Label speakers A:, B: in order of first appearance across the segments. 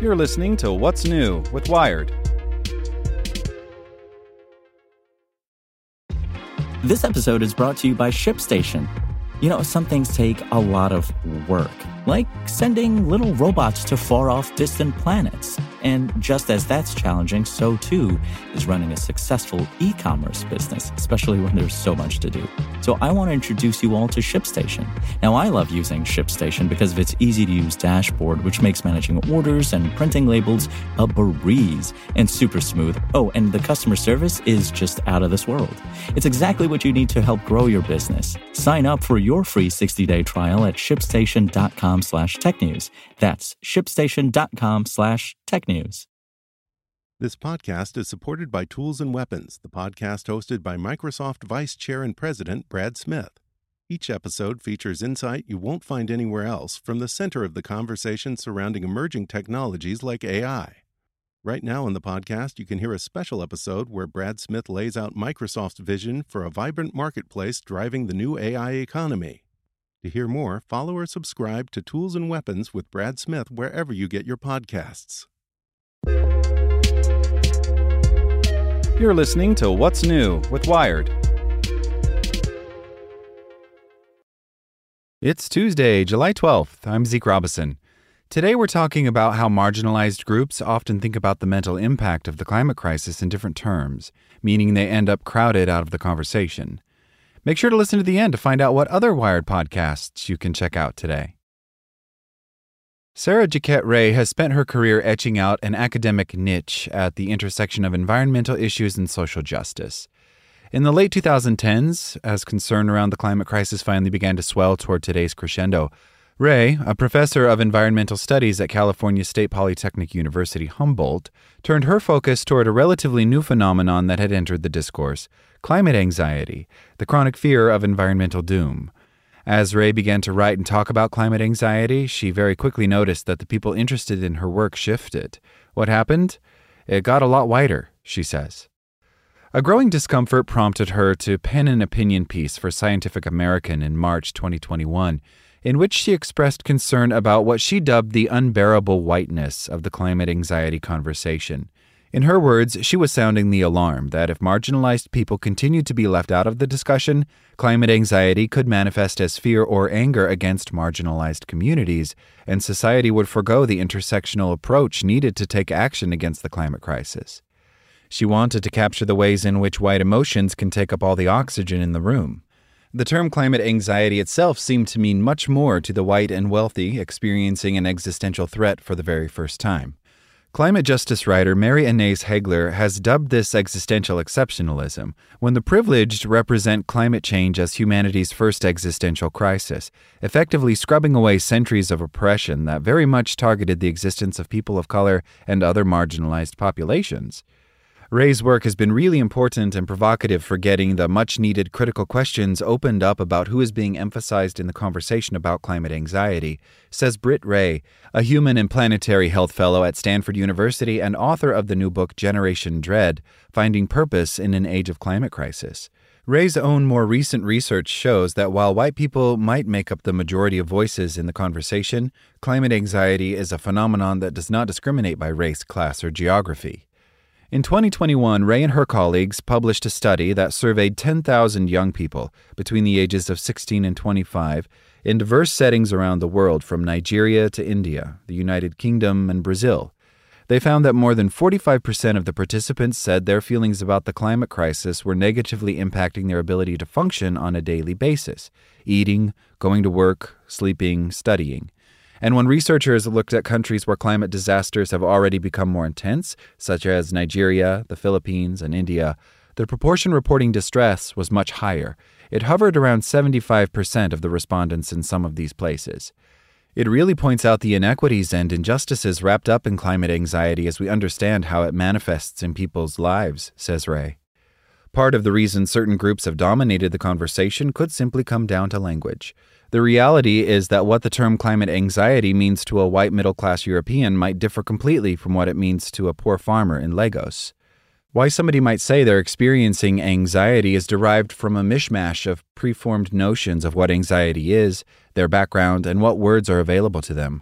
A: You're listening to What's New with Wired.
B: This episode is brought to you by ShipStation. You know, some things take a lot of work, like sending little robots to far-off distant planets. And just as that's challenging, so too is running a successful e-commerce business, especially when there's so much to do. So I want to introduce you all to ShipStation. Now, I love using ShipStation because of its easy-to-use dashboard, which makes managing orders and printing labels a breeze and super smooth. Oh, and the customer service is just out of this world. It's exactly what you need to help grow your business. Sign up for your free 60-day trial at shipstation.com/technews. That's shipstation.com/technews.
C: This podcast is supported by Tools and Weapons, the podcast hosted by Microsoft Vice Chair and President Brad Smith. Each episode features insight you won't find anywhere else from the center of the conversation surrounding emerging technologies like AI. Right now on the podcast, you can hear a special episode where Brad Smith lays out Microsoft's vision for a vibrant marketplace driving the new AI economy. To hear more, follow or subscribe to Tools and Weapons with Brad Smith wherever you get your podcasts.
A: You're listening to What's New with Wired. It's Tuesday, July 12th. I'm Zeke Robison. Today we're talking about how marginalized groups often think about the mental impact of the climate crisis in different terms, meaning they end up crowded out of the conversation. Make sure to listen to the end to find out what other Wired podcasts you can check out today. Sarah Jaquette Ray has spent her career etching out an academic niche at the intersection of environmental issues and social justice. In the late 2010s, as concern around the climate crisis finally began to swell toward today's crescendo, Ray, a professor of environmental studies at California State Polytechnic University, Humboldt, turned her focus toward a relatively new phenomenon that had entered the discourse: climate anxiety, the chronic fear of environmental doom. As Ray began to write and talk about climate anxiety, she very quickly noticed that the people interested in her work shifted. What happened? It got a lot whiter, she says. A growing discomfort prompted her to pen an opinion piece for Scientific American in March 2021, in which she expressed concern about what she dubbed the unbearable whiteness of the climate anxiety conversation. In her words, she was sounding the alarm that if marginalized people continued to be left out of the discussion, climate anxiety could manifest as fear or anger against marginalized communities, and society would forgo the intersectional approach needed to take action against the climate crisis. She wanted to capture the ways in which white emotions can take up all the oxygen in the room. The term climate anxiety itself seemed to mean much more to the white and wealthy experiencing an existential threat for the very first time. Climate justice writer Mary Annaïs Heglar has dubbed this existential exceptionalism, when the privileged represent climate change as humanity's first existential crisis, effectively scrubbing away centuries of oppression that very much targeted the existence of people of color and other marginalized populations. Ray's work has been really important and provocative for getting the much-needed critical questions opened up about who is being emphasized in the conversation about climate anxiety, says Britt Ray, a human and planetary health fellow at Stanford University and author of the new book Generation Dread, Finding Purpose in an Age of Climate Crisis. Ray's own more recent research shows that while white people might make up the majority of voices in the conversation, climate anxiety is a phenomenon that does not discriminate by race, class, or geography. In 2021, Ray and her colleagues published a study that surveyed 10,000 young people between the ages of 16 and 25 in diverse settings around the world, from Nigeria to India, the United Kingdom, and Brazil. They found that more than 45% of the participants said their feelings about the climate crisis were negatively impacting their ability to function on a daily basis: eating, going to work, sleeping, studying. And when researchers looked at countries where climate disasters have already become more intense, such as Nigeria, the Philippines, and India, the proportion reporting distress was much higher. It hovered around 75% of the respondents in some of these places. It really points out the inequities and injustices wrapped up in climate anxiety as we understand how it manifests in people's lives, says Ray. Part of the reason certain groups have dominated the conversation could simply come down to language. The reality is that what the term climate anxiety means to a white middle-class European might differ completely from what it means to a poor farmer in Lagos. Why somebody might say they're experiencing anxiety is derived from a mishmash of preformed notions of what anxiety is, their background, and what words are available to them.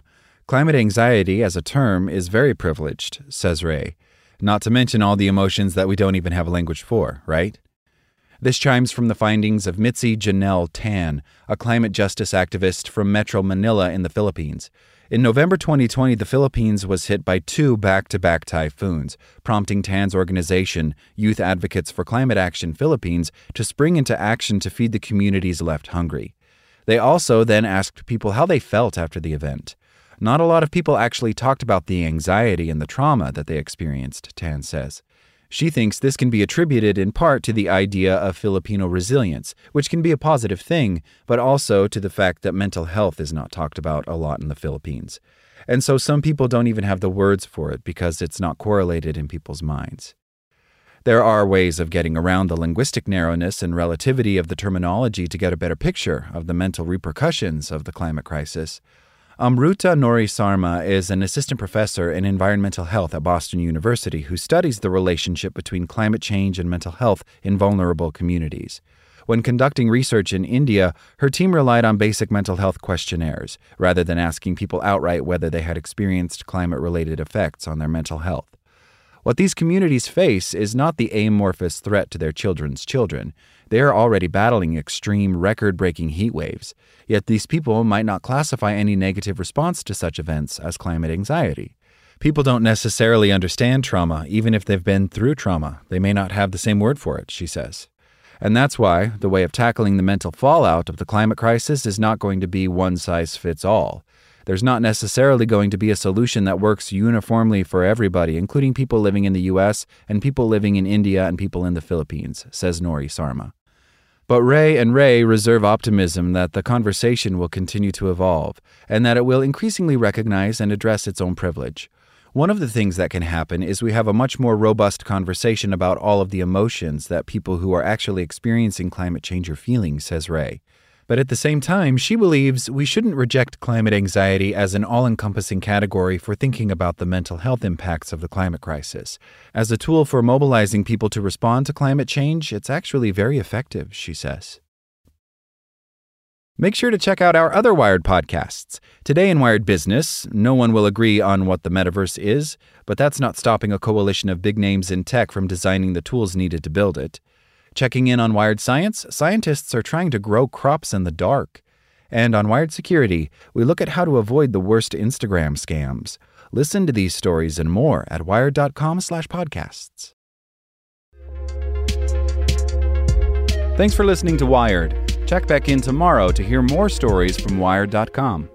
A: Climate anxiety as a term is very privileged, says Ray, not to mention all the emotions that we don't even have a language for, right? This chimes from the findings of Mitzi Janelle Tan, a climate justice activist from Metro Manila in the Philippines. In November 2020, the Philippines was hit by 2 back-to-back typhoons, prompting Tan's organization, Youth Advocates for Climate Action Philippines, to spring into action to feed the communities left hungry. They also then asked people how they felt after the event. Not a lot of people actually talked about the anxiety and the trauma that they experienced, Tan says. She thinks this can be attributed in part to the idea of Filipino resilience, which can be a positive thing, but also to the fact that mental health is not talked about a lot in the Philippines. And so some people don't even have the words for it because it's not correlated in people's minds. There are ways of getting around the linguistic narrowness and relativity of the terminology to get a better picture of the mental repercussions of the climate crisis. Amruta Nori Sarma is an assistant professor in environmental health at Boston University who studies the relationship between climate change and mental health in vulnerable communities. When conducting research in India, her team relied on basic mental health questionnaires, rather than asking people outright whether they had experienced climate-related effects on their mental health. What these communities face is not the amorphous threat to their children's children. They are already battling extreme, record-breaking heat waves. Yet these people might not classify any negative response to such events as climate anxiety. People don't necessarily understand trauma, even if they've been through trauma. They may not have the same word for it, she says. And that's why the way of tackling the mental fallout of the climate crisis is not going to be one size fits all. There's not necessarily going to be a solution that works uniformly for everybody, including people living in the U.S. and people living in India and people in the Philippines, says Nori Sarma. But Ray and Ray reserve optimism that the conversation will continue to evolve and that it will increasingly recognize and address its own privilege. One of the things that can happen is we have a much more robust conversation about all of the emotions that people who are actually experiencing climate change are feeling, says Ray. But at the same time, she believes we shouldn't reject climate anxiety as an all-encompassing category for thinking about the mental health impacts of the climate crisis. As a tool for mobilizing people to respond to climate change, it's actually very effective, she says. Make sure to check out our other Wired podcasts. Today in Wired Business, no one will agree on what the metaverse is, but that's not stopping a coalition of big names in tech from designing the tools needed to build it. Checking in on Wired Science, scientists are trying to grow crops in the dark. And on Wired Security, we look at how to avoid the worst Instagram scams. Listen to these stories and more at wired.com/podcasts. Thanks for listening to Wired. Check back in tomorrow to hear more stories from Wired.com.